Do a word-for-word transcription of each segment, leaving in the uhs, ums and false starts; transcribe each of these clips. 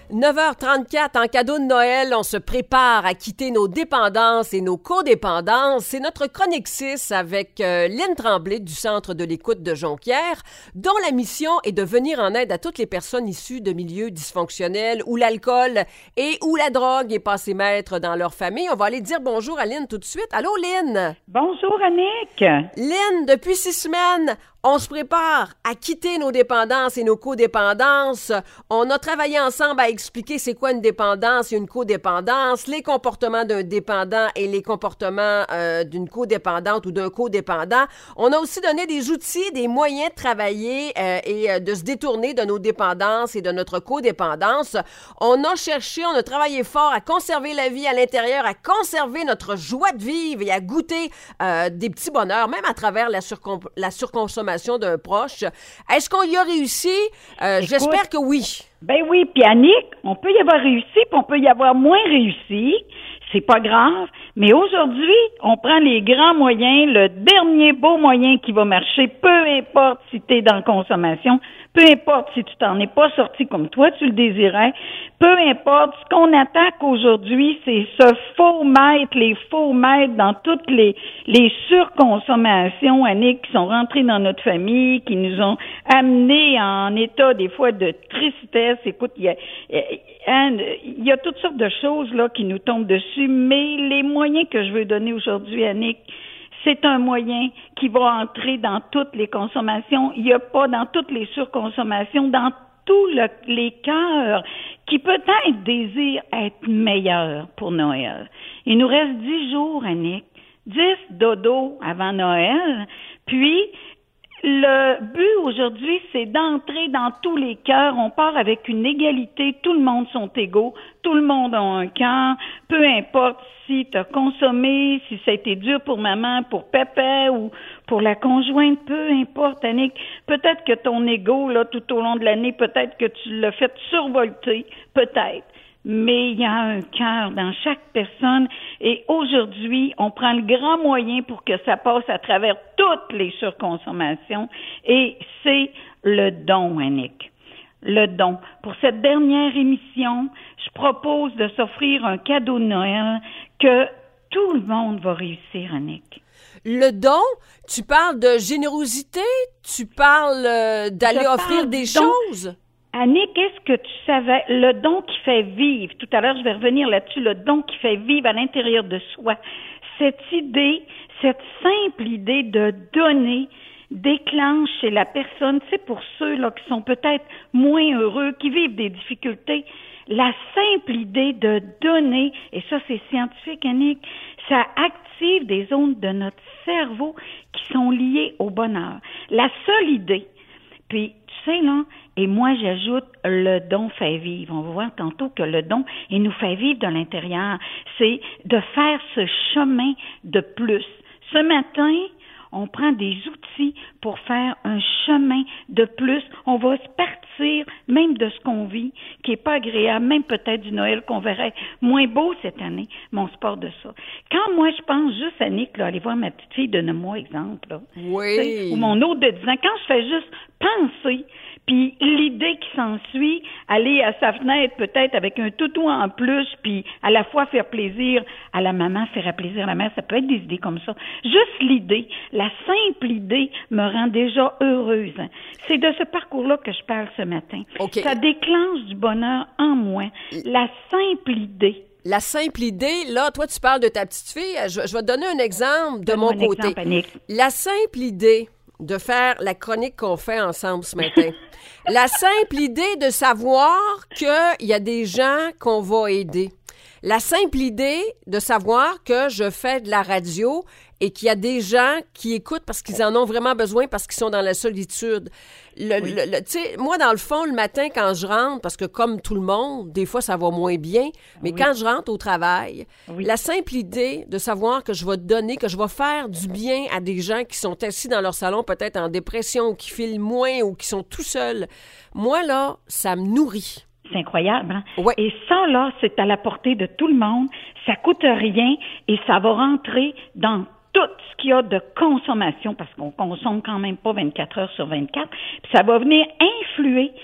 neuf heures trente-quatre, en cadeau de Noël, on se prépare à quitter nos dépendances et nos codépendances. C'est notre chronique six avec euh, Lynne Tremblay du Centre de l'écoute de Jonquière, dont la mission est de venir en aide à toutes les personnes issues de milieux dysfonctionnels où l'alcool et où la drogue est passé maître dans leur famille. On va aller dire bonjour à Lynne tout de suite. Allô, Lynne? Bonjour, Annick. Lynne, depuis six semaines, on se prépare à quitter nos dépendances et nos codépendances. On a travaillé ensemble à expliquer c'est quoi une dépendance et une codépendance, les comportements d'un dépendant et les comportements euh, d'une codépendante ou d'un codépendant. On a aussi donné des outils, des moyens de travailler euh, et euh, de se détourner de nos dépendances et de notre codépendance. On a cherché, on a travaillé fort à conserver la vie à l'intérieur, à conserver notre joie de vivre et à goûter euh, des petits bonheurs, même à travers la, surcom- la surconsommation d'un proche. Est-ce qu'on y a réussi? Euh, Écoute, j'espère que oui. Ben oui, puis Annick, on peut y avoir réussi, puis on peut y avoir moins réussi. C'est pas grave. Mais aujourd'hui, on prend les grands moyens, le dernier beau moyen qui va marcher, peu importe si tu es dans la consommation, peu importe si tu t'en es pas sorti comme toi, tu le désirais, peu importe, ce qu'on attaque aujourd'hui, c'est ce faux maître, les faux maîtres dans toutes les, les surconsommations, Annick, qui sont rentrées dans notre famille, qui nous ont amenés en état, des fois, de tristesse. Écoute, il y a, il y a toutes sortes de choses, là, qui nous tombent dessus, mais les moyens que je veux donner aujourd'hui, Annick, c'est un moyen qui va entrer dans toutes les consommations. Il n'y a pas dans toutes les surconsommations, dans tous le, les cœurs qui peut-être désirent être meilleurs pour Noël. Il nous reste dix jours, Annick, dix dodos avant Noël, puis le but aujourd'hui, c'est d'entrer dans tous les cœurs. On part avec une égalité. Tout le monde sont égaux. Tout le monde a un cœur. Peu importe si tu as consommé, si ça a été dur pour maman, pour papa ou pour la conjointe. Peu importe, Annick. Peut-être que ton égo, là, tout au long de l'année, peut-être que tu l'as fait survolter. Peut-être. Mais il y a un cœur dans chaque personne et aujourd'hui, on prend le grand moyen pour que ça passe à travers toutes les surconsommations et c'est le don, Annick. Le don. Pour cette dernière émission, je propose de s'offrir un cadeau de Noël que tout le monde va réussir, Annick. Le don, tu parles de générosité, tu parles euh, d'aller Je offrir parle des du don. choses. Annick, est-ce que tu savais le don qui fait vivre? Tout à l'heure, je vais revenir là-dessus, le don qui fait vivre à l'intérieur de soi. Cette idée, cette simple idée de donner déclenche chez la personne, tu sais, pour ceux là qui sont peut-être moins heureux, qui vivent des difficultés, la simple idée de donner, et ça c'est scientifique, Annick, ça active des zones de notre cerveau qui sont liées au bonheur. La seule idée, puis tu sais là, et moi, j'ajoute le don fait vivre. On va voir tantôt que le don, il nous fait vivre de l'intérieur. C'est de faire ce chemin de plus. Ce matin, on prend des outils pour faire un chemin de plus. On va se partir même de ce qu'on vit, qui est pas agréable, même peut-être du Noël qu'on verrait moins beau cette année, mais on se part de ça. Quand moi, je pense juste, Annick, là, aller voir ma petite fille de moi exemple, là, oui. Ou mon autre de dix ans, quand je fais juste penser, puis l'idée qui s'ensuit, aller à sa fenêtre peut-être avec un toutou en plus, puis à la fois faire plaisir à la maman, faire plaisir à la mère, ça peut être des idées comme ça. Juste l'idée, la simple idée me rend déjà heureuse. C'est de ce parcours-là que je parle ce matin. Okay. Ça déclenche du bonheur en moi. La simple idée. La simple idée, là, toi, tu parles de ta petite fille. Je, je vais te donner un exemple de Donne-moi mon un côté. Exemple, Annick. La simple idée de faire la chronique qu'on fait ensemble ce matin. La simple idée de savoir qu'il y a des gens qu'on va aider. La simple idée de savoir que je fais de la radio et qu'il y a des gens qui écoutent parce qu'ils en ont vraiment besoin, parce qu'ils sont dans la solitude. Le, oui. le, le, tu sais, moi, dans le fond, le matin, quand je rentre, parce que comme tout le monde, des fois, ça va moins bien, mais oui. quand je rentre au travail, oui. la simple idée de savoir que je vais donner, que je vais faire du bien à des gens qui sont assis dans leur salon, peut-être en dépression, qui filent moins ou qui sont tout seuls, moi, là, ça me nourrit. C'est incroyable, hein? Ouais. Et ça, là, c'est à la portée de tout le monde. Ça coûte rien et ça va rentrer dans tout ce qu'il y a de consommation, parce qu'on consomme quand même pas vingt-quatre heures sur vingt-quatre, puis ça va venir influer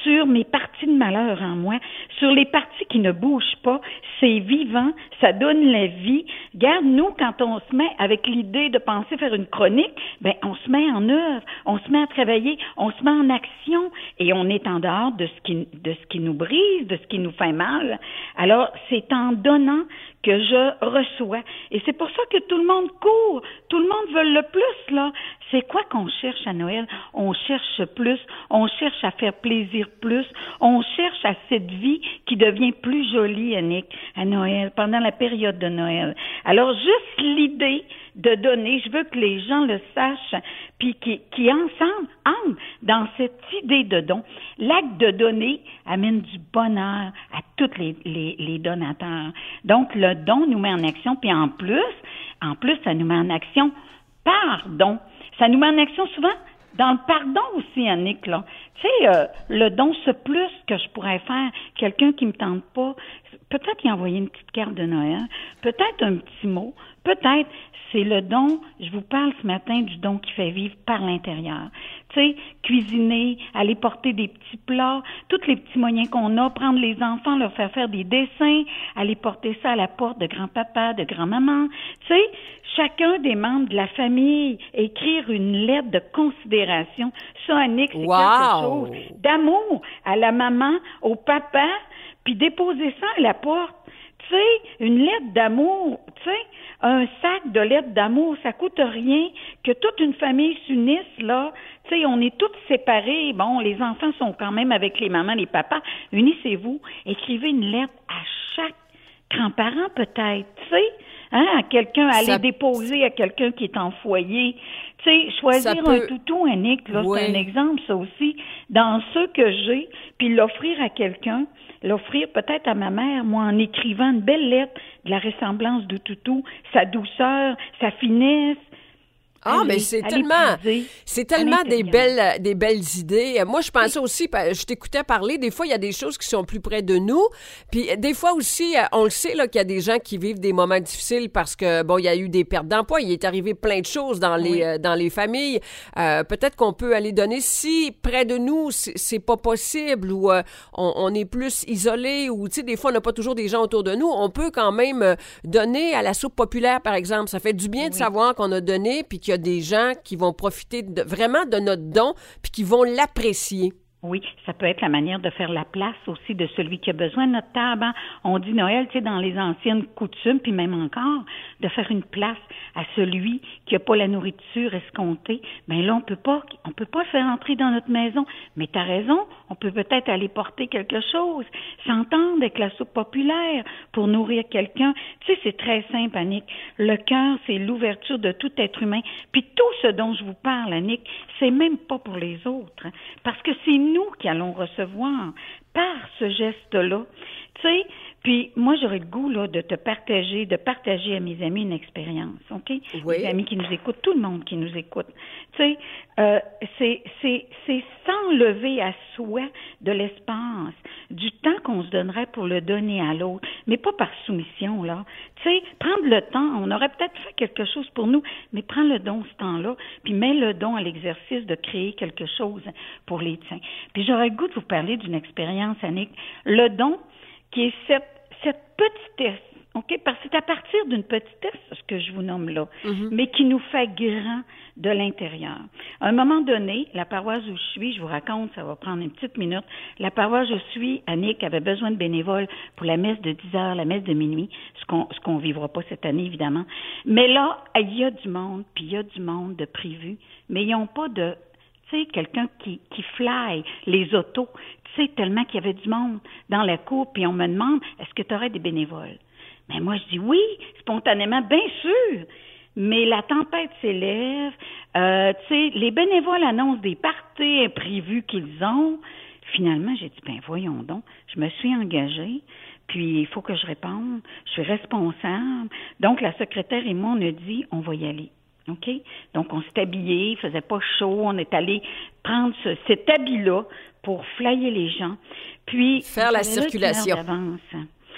sur mes parties de malheur en moi, sur les parties qui ne bougent pas. C'est vivant, ça donne la vie. Regarde, nous, quand on se met avec l'idée de penser faire une chronique, ben on se met en œuvre, on se met à travailler, on se met en action et on est en dehors de ce qui, de ce qui nous brise, de ce qui nous fait mal. Alors, c'est en donnant que je reçois. Et c'est pour ça que tout le monde court, tout le monde veut le plus, là. C'est quoi qu'on cherche à Noël? On cherche plus, on cherche à faire plaisir plus, on cherche à cette vie qui devient plus jolie, Annick, à Noël, pendant la période de Noël. Alors, juste l'idée de donner, je veux que les gens le sachent, puis qui, qui ensemble entrent dans cette idée de don. L'acte de donner amène du bonheur à tous les, les, les donateurs. Donc, le don nous met en action, puis en plus, en plus, ça nous met en action par don. Ça nous met en action souvent dans le pardon aussi, Annick, là. Tu sais, euh, le don, ce plus que je pourrais faire, quelqu'un qui me tente pas, peut-être y envoyer une petite carte de Noël, peut-être un petit mot, peut-être c'est le don, je vous parle ce matin du don qui fait vivre par l'intérieur. Tu sais, cuisiner, aller porter des petits plats, tous les petits moyens qu'on a, prendre les enfants, leur faire faire des dessins, aller porter ça à la porte de grand-papa, de grand-maman. Tu sais, chacun des membres de la famille, écrire une lettre de considération. Ça, Annick, c'est wow. quelque chose d'amour à la maman, au papa, puis déposer ça à la porte. Tu sais, une lettre d'amour, tu sais, un sac de lettres d'amour, ça coûte rien que toute une famille s'unisse, là. Tu sais, on est toutes séparés. Bon, les enfants sont quand même avec les mamans, les papas. Unissez-vous. Écrivez une lettre à chaque grand-parent, peut-être, tu sais. Hein, à quelqu'un, aller ça... déposer à quelqu'un qui est en foyer. Tu sais, choisir peut... un toutou, Annick, là, oui. C'est un exemple, ça aussi, dans ceux que j'ai, puis l'offrir à quelqu'un, l'offrir peut-être à ma mère, moi, en écrivant une belle lettre de la ressemblance du toutou, sa douceur, sa finesse. Ah, allez, mais c'est tellement, c'est tellement des belles, des belles idées. Moi, je pensais aussi, je t'écoutais parler, des fois, il y a des choses qui sont plus près de nous. Puis, des fois aussi, on le sait, là, qu'il y a des gens qui vivent des moments difficiles parce que, bon, il y a eu des pertes d'emploi, il est arrivé plein de choses dans les, oui. euh, dans les familles. Euh, peut-être qu'on peut aller donner si près de nous, c'est, c'est pas possible ou euh, on, on est plus isolé ou, tu sais, des fois, on n'a pas toujours des gens autour de nous. On peut quand même donner à la soupe populaire, par exemple. Ça fait du bien oui. de savoir qu'on a donné puis qu'il y a des gens qui vont profiter de, vraiment de notre don puis qui vont l'apprécier. Oui, ça peut être la manière de faire la place aussi de celui qui a besoin de notre table. Hein? On dit Noël, tu sais, dans les anciennes coutumes, puis même encore, de faire une place à celui qui n'a pas la nourriture escomptée. Bien là, on peut pas, on peut pas le faire entrer dans notre maison. Mais tu as raison, on peut peut-être aller porter quelque chose, s'entendre avec la soupe populaire pour nourrir quelqu'un. Tu sais, c'est très simple, Annick. Le cœur, c'est l'ouverture de tout être humain. Puis tout ce dont je vous parle, Annick, c'est même pas pour les autres. Hein? Parce que c'est nous qui allons recevoir par ce geste-là. Tu sais, puis moi, j'aurais le goût là, de te partager, de partager à mes amis une expérience, OK? Oui. Les amis qui nous écoutent, tout le monde qui nous écoute. Tu sais, euh, c'est, c'est, c'est s'enlever à soi de l'espace, du temps qu'on se donnerait pour le donner à l'autre, mais pas par soumission, là. Tu sais, prendre le temps, on aurait peut-être fait quelque chose pour nous, mais prends le don ce temps-là, puis mets le don à l'exercice de créer quelque chose pour les tiens. Puis j'aurais le goût de vous parler d'une expérience, Annick. Le don, qui est cette, cette petitesse, OK? Parce que c'est à partir d'une petitesse, ce que je vous nomme là, mm-hmm. mais qui nous fait grand de l'intérieur. À un moment donné, la paroisse où je suis, je vous raconte, ça va prendre une petite minute, la paroisse où je suis, Annick, avait besoin de bénévoles pour la messe de dix heures, la messe de minuit, ce qu'on ce qu'on vivra pas cette année, évidemment. Mais là, il y a du monde, puis il y a du monde de prévu, mais ils n'ont pas de, tu sais, quelqu'un qui, qui fly les autos, tu sais, tellement qu'il y avait du monde dans la cour, puis on me demande, est-ce que tu aurais des bénévoles? Mais moi, je dis oui, spontanément, bien sûr. Mais la tempête s'élève, euh, tu sais, les bénévoles annoncent des parties imprévues qu'ils ont. Finalement, j'ai dit, ben voyons donc, je me suis engagée, puis il faut que je réponde, je suis responsable. Donc, la secrétaire et moi, on a dit, on va y aller. OK? Donc, on s'est habillés, il faisait pas chaud, on est allé prendre ce, cet habit-là pour flyer les gens. Puis, faire la circulation.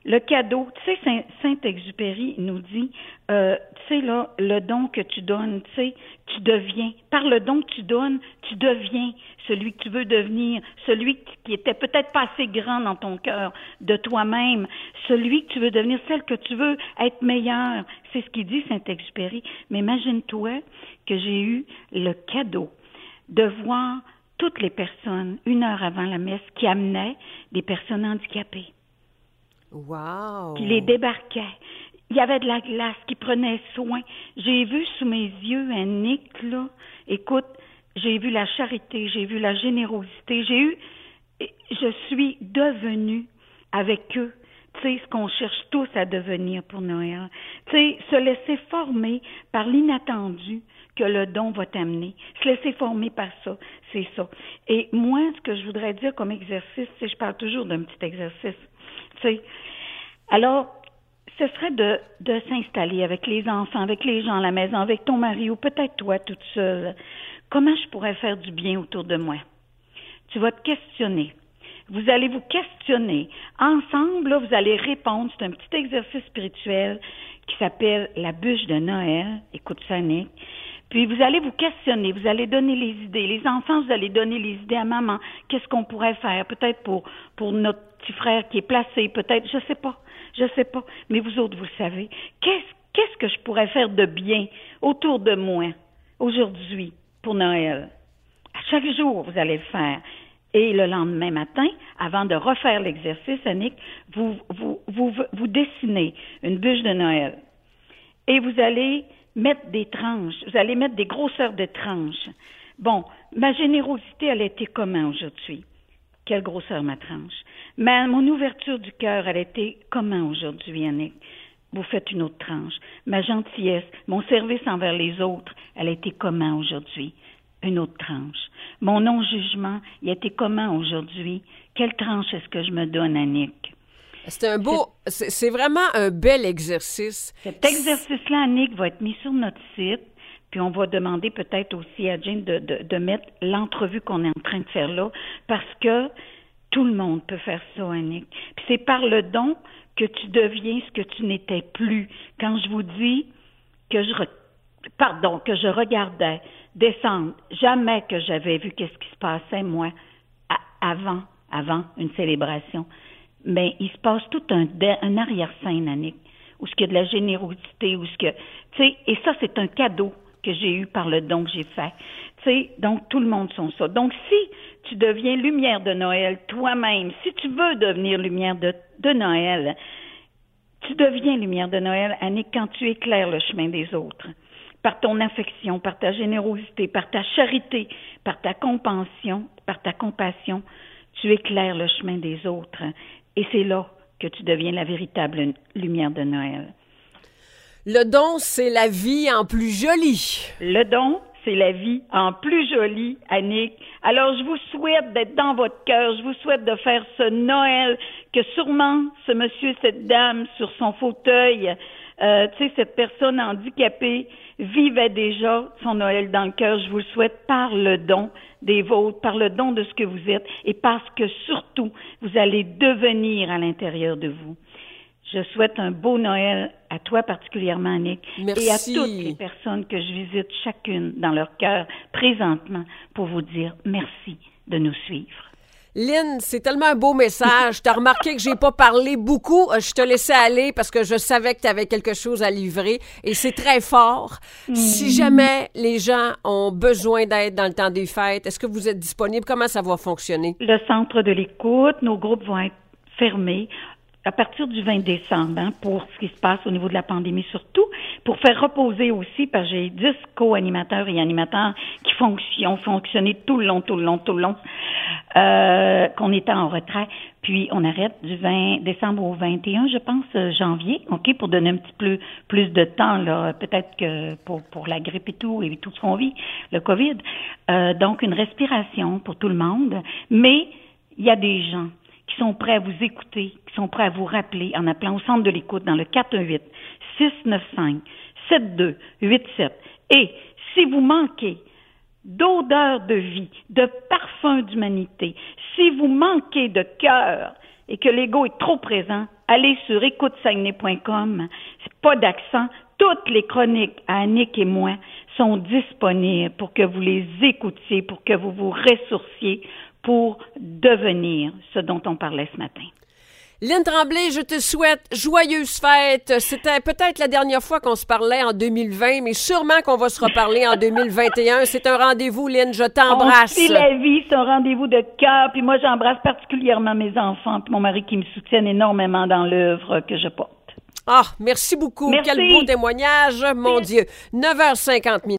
Le cadeau, tu sais, Saint- Saint-Exupéry nous dit, euh, tu sais, là, le don que tu donnes, tu sais, tu deviens, par le don que tu donnes, tu deviens celui que tu veux devenir, celui qui était peut-être pas assez grand dans ton cœur de toi-même, celui que tu veux devenir, celle que tu veux être meilleure. C'est ce qu'il dit Saint-Exupéry. Mais imagine-toi que j'ai eu le cadeau de voir toutes les personnes, une heure avant la messe, qui amenaient des personnes handicapées. Wow! Qui les débarquaient. Il y avait de la glace, qui prenait soin. J'ai vu sous mes yeux, Annick, là, écoute, j'ai vu la charité, j'ai vu la générosité, j'ai eu, je suis devenue avec eux, tu sais, ce qu'on cherche tous à devenir pour Noël. Tu sais, se laisser former par l'inattendu que le don va t'amener. Se laisser former par ça, c'est ça. Et moi, ce que je voudrais dire comme exercice, c'est, je parle toujours d'un petit exercice, tu sais. Alors, ce serait de, de s'installer avec les enfants, avec les gens à la maison, avec ton mari ou peut-être toi toute seule. Comment je pourrais faire du bien autour de moi? Tu vas te questionner. Vous allez vous questionner. Ensemble, là, vous allez répondre. C'est un petit exercice spirituel qui s'appelle la bûche de Noël. Écoute ça, Nick. Puis vous allez vous questionner, vous allez donner les idées. Les enfants, vous allez donner les idées à maman. Qu'est-ce qu'on pourrait faire? Peut-être pour, pour notre petit frère qui est placé, peut-être, je sais pas. Je sais pas, mais vous autres, vous le savez. Qu'est-ce, qu'est-ce que je pourrais faire de bien autour de moi aujourd'hui pour Noël? À chaque jour, vous allez le faire. Et le lendemain matin, avant de refaire l'exercice, Annick, vous, vous, vous, vous dessinez une bûche de Noël. Et vous allez mettre des tranches. Vous allez mettre des grosseurs de tranches. Bon, ma générosité, elle a été comment aujourd'hui? Quelle grosseur ma tranche? Mais mon ouverture du cœur, elle a été comment aujourd'hui, Annick? Vous faites une autre tranche. Ma gentillesse, mon service envers les autres, elle a été comment aujourd'hui? Une autre tranche. Mon non-jugement, il a été comment aujourd'hui? Quelle tranche est-ce que je me donne, Annick? C'est un beau... C'est, c'est vraiment un bel exercice. Cet exercice-là, Annick, va être mis sur notre site. Puis on va demander peut-être aussi à Jane de, de, de mettre l'entrevue qu'on est en train de faire là, parce que tout le monde peut faire ça, Annick. Puis c'est par le don que tu deviens ce que tu n'étais plus. Quand je vous dis que je, re... pardon, que je regardais descendre, jamais que j'avais vu qu'est-ce qui se passait, moi, à, avant, avant une célébration. Mais il se passe tout un, un arrière-scène, Annick, où ce qu'il y a de la générosité, où ce que, tu sais, et ça, c'est un cadeau que j'ai eu par le don que j'ai fait. Tu sais, donc tout le monde sont ça. Donc si tu deviens lumière de Noël toi-même, si tu veux devenir lumière de, de Noël, tu deviens lumière de Noël, Annick, quand tu éclaires le chemin des autres, par ton affection, par ta générosité, par ta charité, par ta compassion, par ta compassion, tu éclaires le chemin des autres. Et c'est là que tu deviens la véritable lumière de Noël. Le don, c'est la vie en plus jolie. Le don, c'est la vie en plus jolie, Annick. Alors, je vous souhaite d'être dans votre cœur. Je vous souhaite de faire ce Noël que sûrement ce monsieur, cette dame sur son fauteuil, euh, tu sais, cette personne handicapée vivait déjà son Noël dans le cœur. Je vous le souhaite par le don des vôtres, par le don de ce que vous êtes et parce que surtout, vous allez devenir à l'intérieur de vous. Je souhaite un beau Noël à toi particulièrement, Annick, Merci. et à toutes les personnes que je visite chacune dans leur cœur présentement pour vous dire merci de nous suivre. Lynn, c'est tellement un beau message. Tu as remarqué que j'ai pas parlé beaucoup. Je te laissais aller parce que je savais que tu avais quelque chose à livrer et c'est très fort. Mm. Si jamais les gens ont besoin d'aide dans le temps des fêtes, est-ce que vous êtes disponible? Comment ça va fonctionner? Le centre de l'écoute, nos groupes vont être fermés à partir du vingt décembre, hein, pour ce qui se passe au niveau de la pandémie surtout, pour faire reposer aussi, parce que j'ai dix co-animateurs et animateurs qui fonction, ont fonctionné tout le long, tout le long, tout le long, euh, qu'on était en retrait. Puis on arrête du vingt décembre au vingt et un, je pense, janvier, OK, pour donner un petit peu plus de temps, là, peut-être que pour, pour la grippe et tout, et tout ce qu'on vit, le COVID. Euh, donc une respiration pour tout le monde, mais il y a des gens qui sont prêts à vous écouter, qui sont prêts à vous rappeler en appelant au centre de l'écoute dans le quatre un huit, six neuf cinq, sept deux huit sept. Et si vous manquez d'odeur de vie, de parfum d'humanité, si vous manquez de cœur, et que l'ego est trop présent, allez sur écoute saguenay point com. C'est pas d'accent. Toutes les chroniques à Annick et moi sont disponibles pour que vous les écoutiez, pour que vous vous ressourciez, pour devenir ce dont on parlait ce matin. Lynne Tremblay, je te souhaite joyeuses fêtes. C'était peut-être la dernière fois qu'on se parlait en deux mille vingt, mais sûrement qu'on va se reparler en deux mille vingt et un. C'est un rendez-vous, Lynne, je t'embrasse. On suit la vie, c'est un rendez-vous de cœur, puis moi j'embrasse particulièrement mes enfants, puis mon mari qui me soutiennent énormément dans l'œuvre que je porte. Ah, merci beaucoup. Merci. Quel beau témoignage, mon Dieu. neuf heures cinquante minutes.